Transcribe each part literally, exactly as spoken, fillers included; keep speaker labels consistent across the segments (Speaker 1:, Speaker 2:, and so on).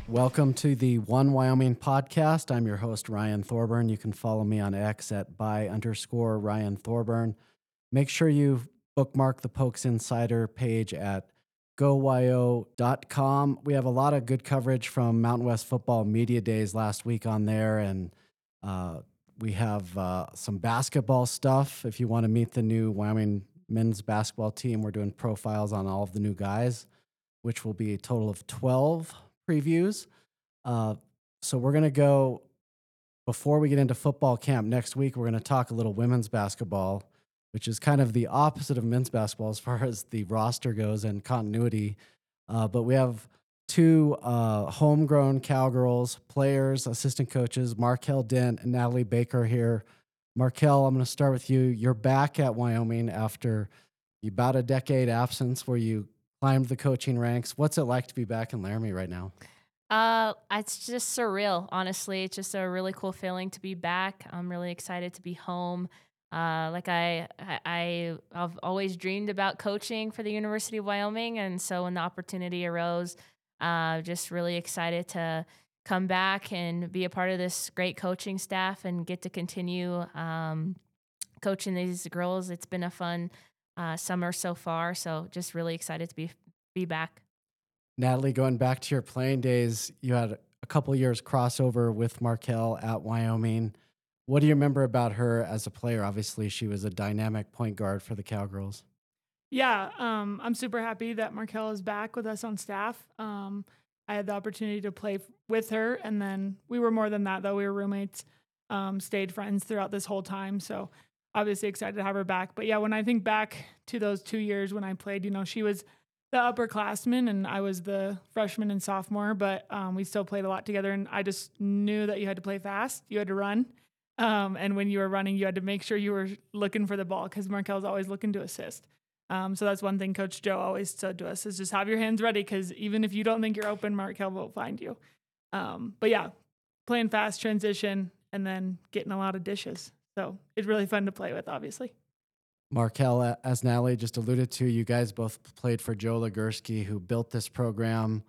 Speaker 1: Welcome to the One Wyoming podcast. I'm your host, Ryan Thorburn. You can follow me on X at by underscore Ryan Thorburn. Make sure you bookmark the Pokes Insider page at go y o dot com. We have a lot of good coverage from Mountain West Football Media Days last week on there, and uh, we have uh, some basketball stuff. If you want to meet the new Wyoming men's basketball team, we're doing profiles on all of the new guys, which will be a total of twelve previews. Uh, so we're going to go, before we get into football camp next week, we're going to talk a little women's basketball, which is kind of the opposite of men's basketball as far as the roster goes and continuity. Uh, but we have two uh, homegrown Cowgirls players, assistant coaches, Markel Dent and Natalie Baker here. Markel, I'm going to start with you. You're back at Wyoming after about a decade absence where you climbed the coaching ranks. What's it like to be back in Laramie right now?
Speaker 2: Uh, it's just surreal, honestly. It's just a really cool feeling to be back. I'm really excited to be home. Uh, like I, I, I- I've always dreamed about coaching for the University of Wyoming, and so when the opportunity arose, uh, just really excited to come back and be a part of this great coaching staff and get to continue um, coaching these girls. It's been a fun uh, summer so far, so just really excited to be be back.
Speaker 1: Natalie, going back to your playing days, you had a couple years crossover with Markel at Wyoming. What do you remember about her as a player? Obviously, she was a dynamic point guard for the Cowgirls.
Speaker 3: Yeah, um, I'm super happy that Markel is back with us on staff. Um, I had the opportunity to play f- with her, and then we were more than that, though. We were roommates, um, stayed friends throughout this whole time. So obviously excited to have her back. But yeah, when I think back to those two years when I played, you know, she was the upperclassman and I was the freshman and sophomore, but um, we still played a lot together. And I just knew that you had to play fast, you had to run. Um, and when you were running, you had to make sure you were looking for the ball because Markel's always looking to assist. Um, so that's one thing Coach Joe always said to us is just have your hands ready because even if you don't think you're open, Markel will find you. Um, but yeah, playing fast transition and then getting a lot of dishes. So it's really fun to play with, obviously.
Speaker 1: Markel, a- as Natalie just alluded to, you guys both played for Joe Legursky, who built this program,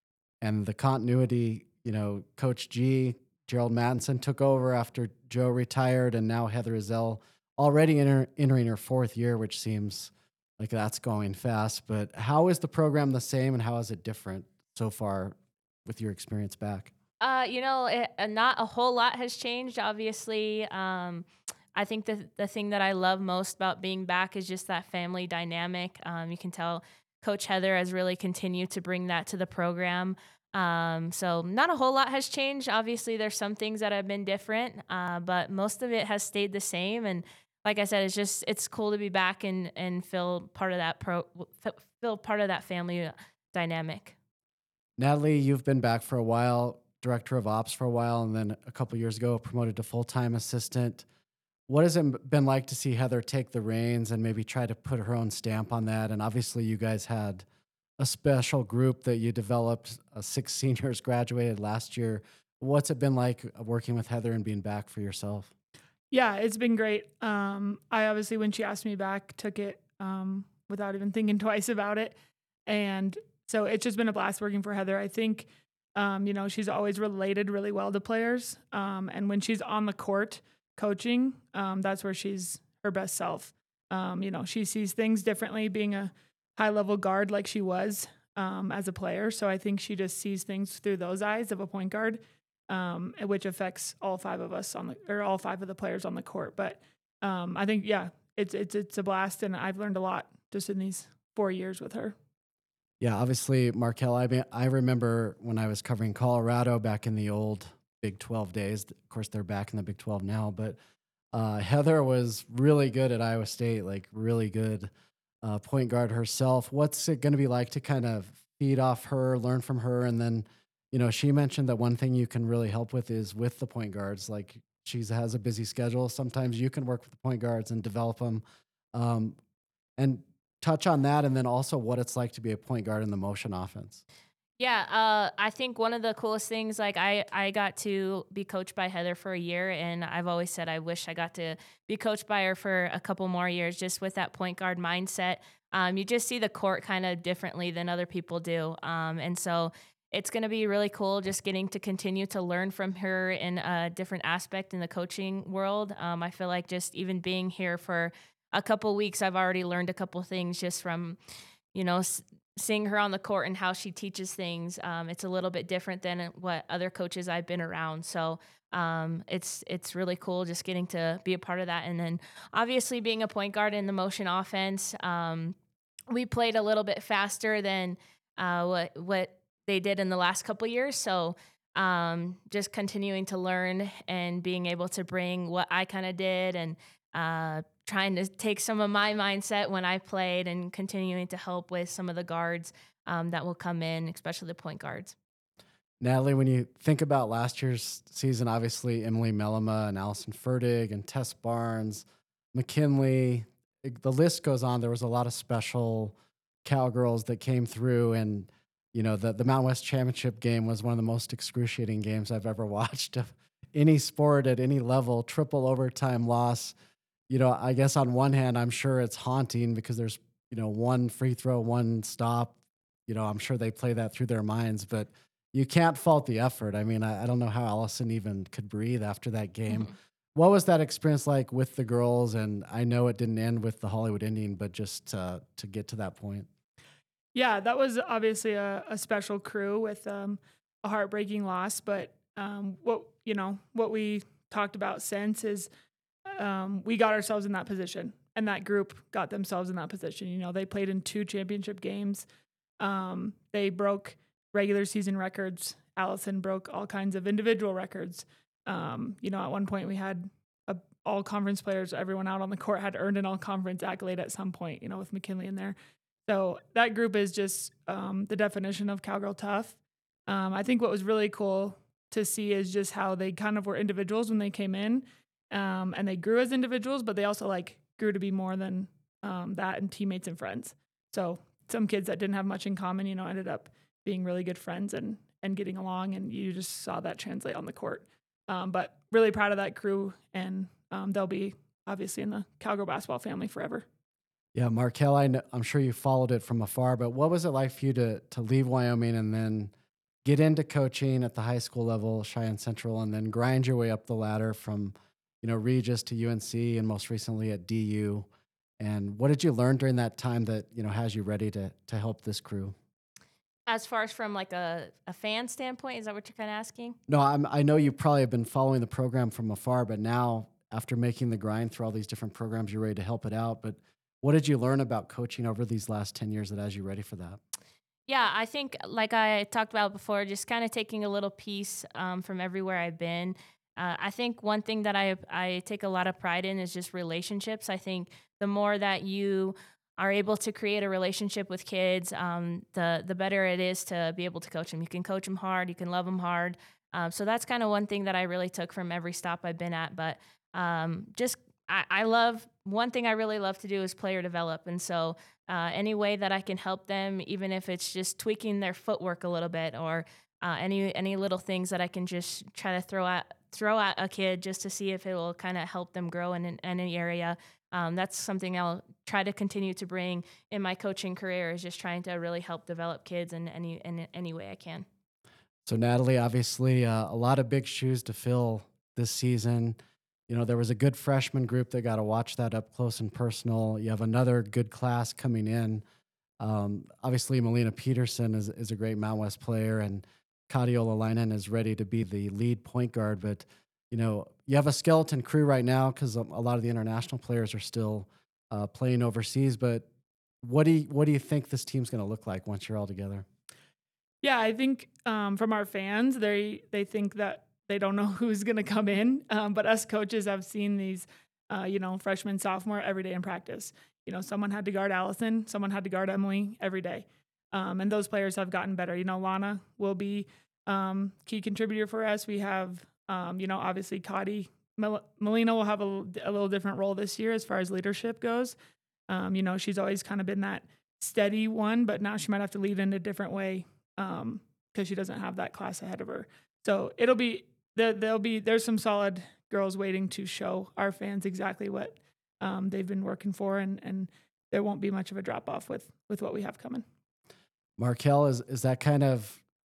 Speaker 1: and the continuity. You know, Coach G, Gerald Mattinson took over after Joe retired, and now Heather Izell already enter, entering her fourth year, which seems like that's going fast. But how is the program the same, and how is it different so far with your experience back?
Speaker 2: Uh, you know, it, uh, not a whole lot has changed, obviously. Um, I think the the thing that I love most about being back is just that family dynamic. Um, you can tell Coach Heather has really continued to bring that to the program. Um, so not a whole lot has changed. Obviously, there's some things that have been different, uh, but most of it has stayed the same. And like I said, it's just it's cool to be back and and feel part of that pro feel part of that family uh, dynamic.
Speaker 1: Natalie, you've been back for a while, director of ops for a while, and then a couple years ago promoted to full time assistant. What has it been like to see Heather take the reins and maybe try to put her own stamp on that? And obviously, you guys had a special group that you developed. Uh, six seniors graduated last year. What's it been like uh, working with Heather and being back for yourself?
Speaker 3: Yeah, it's been great. Um, I obviously, when she asked me back, took it um, without even thinking twice about it. And so it's just been a blast working for Heather. I think, um, you know, she's always related really well to players. Um, and when she's on the court coaching, um, that's where she's her best self. Um, you know, she sees things differently being a high level guard like she was um, as a player. So I think she just sees things through those eyes of a point guard, um, which affects all five of us on the or all five of the players on the court. But um, I think, yeah, it's it's it's a blast, and I've learned a lot just in these four years with her.
Speaker 1: Yeah, obviously, Markel, I mean, I remember when I was covering Colorado back in the old Big twelve days. Of course, they're back in the Big twelve now, but uh, Heather was really good at Iowa State, like really good uh, point guard herself. What's it going to be like to kind of feed off her, learn from her? And then, you know, she mentioned that one thing you can really help with is with the point guards. Like she has a busy schedule. Sometimes you can work with the point guards and develop them. Um, and touch on that, and then also what it's like to be a point guard in the motion offense.
Speaker 2: Yeah, uh, I think one of the coolest things, like I, I got to be coached by Heather for a year, and I've always said I wish I got to be coached by her for a couple more years, just with that point guard mindset. Um, you just see the court kind of differently than other people do, um, and so it's going to be really cool just getting to continue to learn from her in a different aspect in the coaching world. Um, I feel like just even being here for a couple weeks, I've already learned a couple things just from, you know, s- seeing her on the court and how she teaches things. Um, it's a little bit different than what other coaches I've been around. So um, it's it's really cool just getting to be a part of that. And then obviously being a point guard in the motion offense, um, we played a little bit faster than uh, what what they did in the last couple years. So um, just continuing to learn and being able to bring what I kind of did and uh, trying to take some of my mindset when I played and continuing to help with some of the guards um, that will come in, especially the point guards.
Speaker 1: Natalie, when you think about last year's season, obviously Emily Mellema and Allison Ferdig and Tess Barnes, McKinley, it- the list goes on. There was a lot of special Cowgirls that came through, and you know the the Mountain West Championship game was one of the most excruciating games I've ever watched of any sport at any level. Triple overtime loss. You know, I guess on one hand, I'm sure it's haunting because there's you know one free throw, one stop. You know, I'm sure they play that through their minds, but you can't fault the effort. I mean, I, I don't know how Allison even could breathe after that game.
Speaker 2: Mhm.
Speaker 1: What was that experience like with the girls? And I know it didn't end with the Hollywood ending, but just uh, to get to that point.
Speaker 3: Yeah, that was obviously a, a special crew with um, a heartbreaking loss. But um, what you know, what we talked about since is um, we got ourselves in that position, and that group got themselves in that position. You know, they played in two championship games. Um, they broke regular season records. Allison broke all kinds of individual records. Um, you know, at one point we had a, all conference players. Everyone out on the court had earned an all conference accolade at some point. You know, with McKinley in there. So that group is just um, the definition of Cowgirl tough. Um, I think what was really cool to see is just how they kind of were individuals when they came in, um, and they grew as individuals, but they also like grew to be more than um, that and teammates and friends. So some kids that didn't have much in common, you know, ended up being really good friends and and getting along, and you just saw that translate on the court. Um, but really proud of that crew, and um, they'll be obviously in the Cowgirl basketball family forever.
Speaker 1: Yeah, Markel, I know, I'm sure you followed it from afar, but what was it like for you to to leave Wyoming and then get into coaching at the high school level, Cheyenne Central, and then grind your way up the ladder from, you know, Regis to U N C and most recently at D U? And what did you learn during that time that, you know, has you ready to to help this crew?
Speaker 2: As far as from like a, a fan standpoint, is that what you're kind of asking?
Speaker 1: No, I'm, I know you probably have been following the program from afar, but now after making the grind through all these different programs, you're ready to help it out. But what did you learn about coaching over these last ten years that has you ready for that?
Speaker 2: Yeah, I think like I talked about before, just kind of taking a little piece um, from everywhere I've been. Uh, I think one thing that I I take a lot of pride in is just relationships. I think the more that you are able to create a relationship with kids, um, the the better it is to be able to coach them. You can coach them hard, you can love them hard. Um, so that's kind of one thing that I really took from every stop I've been at. But um, just I, I love one thing I really love to do is player develop, and so uh, any way that I can help them, even if it's just tweaking their footwork a little bit, or uh, any any little things that I can just try to throw at throw at a kid just to see if it will kind of help them grow in, in any area. Um, that's something I'll try to continue to bring in my coaching career, is just trying to really help develop kids in any in any way I can.
Speaker 1: So, Natalie, obviously, uh, a lot of big shoes to fill this season. You know, there was a good freshman group that got to watch that up close and personal. You have another good class coming in. Um, obviously, Melina Peterson is, is a great Mountain West player, and Kadiola Leinen is ready to be the lead point guard. But, you know, you have a skeleton crew right now because a, a lot of the international players are still uh, playing overseas. But what do you, what do you think this team's going to look like once you're all together?
Speaker 3: Yeah, I think um, from our fans, they they think that they don't know who's going to come in, um, but us coaches have seen these, uh, you know, freshman, sophomore every day in practice. You know, someone had to guard Allison, someone had to guard Emily every day, um, and those players have gotten better. You know, Lana will be um, key contributor for us. We have, um, you know, obviously Cody Mel- Melina will have a, a little different role this year as far as leadership goes. Um, you know, she's always kind of been that steady one, but now she might have to lead in a different way um, because she doesn't have that class ahead of her. So it'll be there. There'll be there's some solid girls waiting to show our fans exactly what um, they've been working for, and and there won't be much of a drop off with with what we have coming.
Speaker 1: Markel, is is that kind of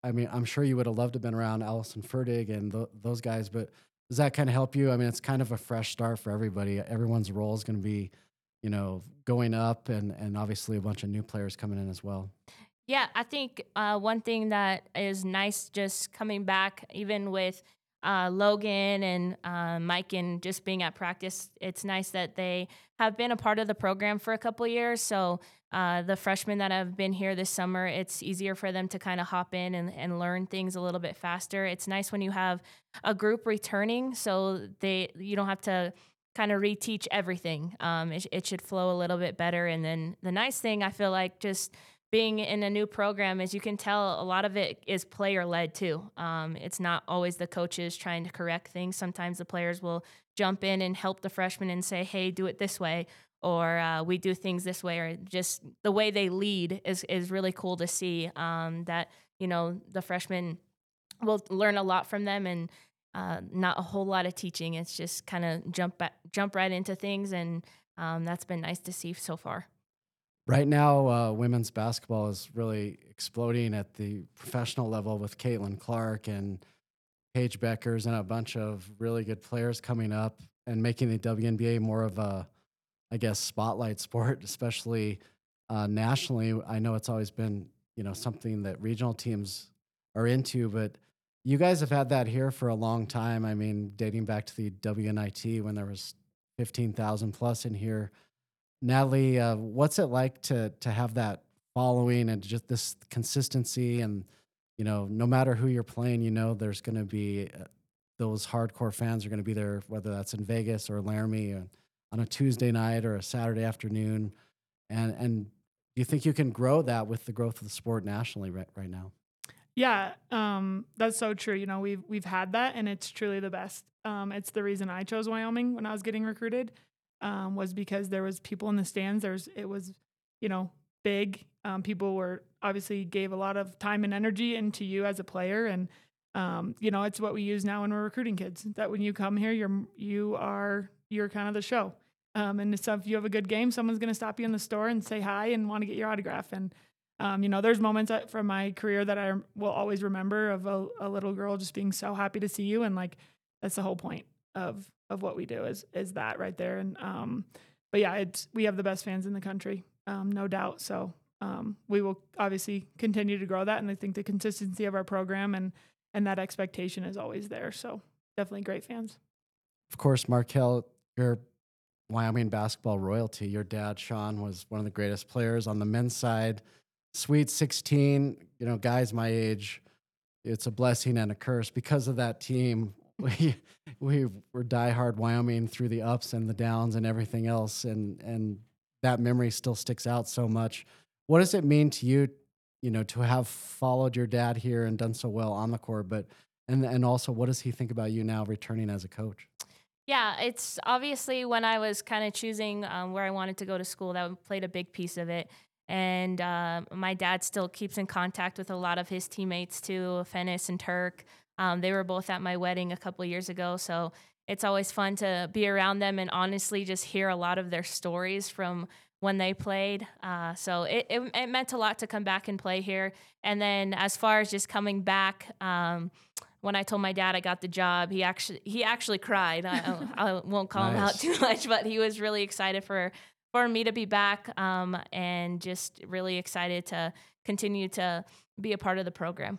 Speaker 1: I mean, I'm sure you would have loved to have been around Allison Ferdig and th- those guys, but does that kind of help you? I mean, it's kind of a fresh start for everybody. Everyone's role is going to be, you know, going up, and and obviously a bunch of new players coming in as well.
Speaker 2: Yeah, I think uh, one thing that is nice just coming back, even with uh, Logan and uh, Mike and just being at practice, it's nice that they have been a part of the program for a couple years. So uh, the freshmen that have been here this summer, it's easier for them to kind of hop in and, and learn things a little bit faster. It's nice when you have a group returning, so they you don't have to kind of reteach everything. Um, it, it should flow a little bit better. And then the nice thing I feel like just being in a new program is you can tell a lot of it is player led too. Um, it's not always the coaches trying to correct things. Sometimes the players will jump in and help the freshmen and say, hey, do it this way, or uh, we do things this way, or just the way they lead is, is really cool to see um, that, you know, the freshmen will learn a lot from them, and uh, not a whole lot of teaching. It's just kind of jump back, jump right into things. And um, that's been nice to see so far.
Speaker 1: Right now, uh, women's basketball is really exploding at the professional level with Caitlin Clark and Paige Beckers and a bunch of really good players coming up and making the W N B A more of a, I guess, spotlight sport, especially uh, nationally. I know it's always been, you know, something that regional teams are into, but you guys have had that here for a long time. I mean, dating back to the W N I T when there was fifteen thousand plus in here. Natalie, uh, what's it like to to have that following and just this consistency? And you know, no matter who you're playing, you know, there's going to be uh, those hardcore fans are going to be there, whether that's in Vegas or Laramie or on a Tuesday night or a Saturday afternoon. And and do you think you can grow that with the growth of the sport nationally right right now?
Speaker 3: Yeah, um, that's so true. You know, we've we've had that, and it's truly the best. Um, it's the reason I chose Wyoming when I was getting recruited, um, was because there was people in the stands. There's it was, you know, big. Um, people were obviously gave a lot of time and energy into you as a player, and um, you know, it's what we use now when we're recruiting kids. That when you come here, you're you are you're kind of the show. Um, and so if you have a good game, someone's going to stop you in the store and say hi and want to get your autograph. And um, you know, there's moments that- from my career that I will always remember of a, a little girl just being so happy to see you, and like that's the whole point of of what we do is is that right there. And um, but yeah, it's we have the best fans in the country, um, no doubt. So um, we will obviously continue to grow that, and I think the consistency of our program and and that expectation is always there. So definitely great fans.
Speaker 1: Of course, Markel, you're Wyoming basketball royalty. Your dad, Sean, was one of the greatest players on the men's side. Sweet sixteen, you know, guys my age, it's a blessing and a curse because of that team. We we were diehard Wyoming through the ups and the downs and everything else, and and that memory still sticks out so much. What does it mean to you, you know, to have followed your dad here and done so well on the court, but and and also what does he think about you now returning as a coach?
Speaker 2: Yeah, it's obviously when I was kind of choosing um, where I wanted to go to school, that played a big piece of it. And uh, my dad still keeps in contact with a lot of his teammates too, Fennis and Turk. Um, they were both at my wedding a couple years ago, so it's always fun to be around them and honestly just hear a lot of their stories from when they played. Uh, so it, it it meant a lot to come back and play here. And then as far as just coming back. Um, When I told my dad I got the job, he actually he actually cried. I, I won't call him out
Speaker 1: Nice.
Speaker 2: too much, but he was really excited for for me to be back, um, and just really excited to continue to be a part of the program.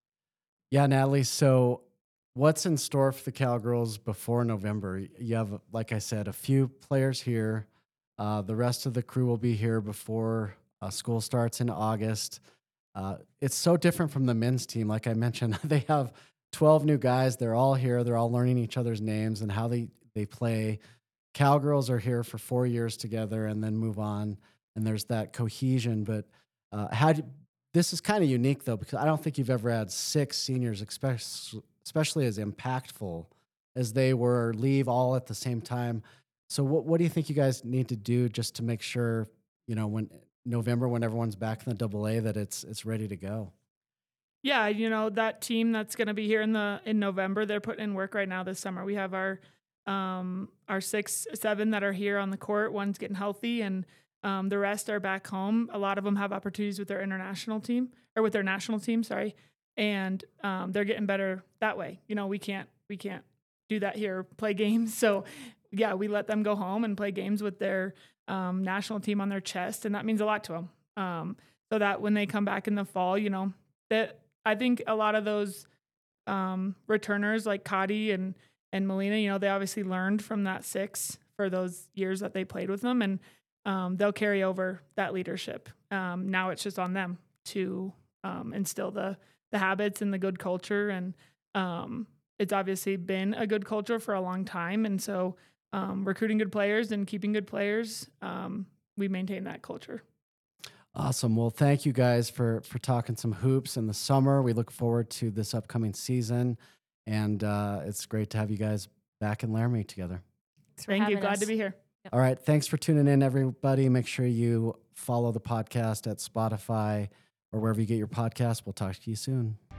Speaker 1: Yeah, Natalie. So, what's in store for the Cowgirls before November? You have, like I said, a few players here. Uh, the rest of the crew will be here before uh, school starts in August. Uh, it's so different from the men's team. Like I mentioned, they have twelve new guys. They're all here. They're all learning each other's names and how they, they play. Cowgirls are here for four years together and then move on. And there's that cohesion. But uh, how do, this is kind of unique, though, because I don't think you've ever had six seniors, especially, especially as impactful as they were, leave all at the same time. So, what, what do you think you guys need to do just to make sure, you know, when November, when everyone's back in the double A, that it's it's ready to go?
Speaker 3: Yeah, you know, that team that's going to be here in the in November, they're putting in work right now this summer. We have our um our six, seven that are here on the court. One's getting healthy, and um the rest are back home. A lot of them have opportunities with their international team or with their national team, sorry. and um, they're getting better that way. You know, we can't we can't do that here, play games. So yeah, we let them go home and play games with their um, national team on their chest, and that means a lot to them. Um, so that when they come back in the fall, you know, that I think a lot of those um, returners like Cody and and Melina, you know, they obviously learned from that six for those years that they played with them, and um, they'll carry over that leadership. Um, now it's just on them to um, instill the the habits and the good culture, and um, it's obviously been a good culture for a long time, and so um, recruiting good players and keeping good players, um, we maintain that culture.
Speaker 1: Awesome. Well, thank you guys for for talking some hoops in the summer. We look forward to this upcoming season, and uh, it's great to have you guys back in Laramie together.
Speaker 2: Thanks for
Speaker 3: Thank you.
Speaker 2: having
Speaker 3: Glad
Speaker 2: us.
Speaker 3: to be here.
Speaker 2: Yep.
Speaker 1: All right. Thanks for tuning in, everybody. Make sure you follow the podcast at Spotify or wherever you get your podcast. We'll talk to you soon.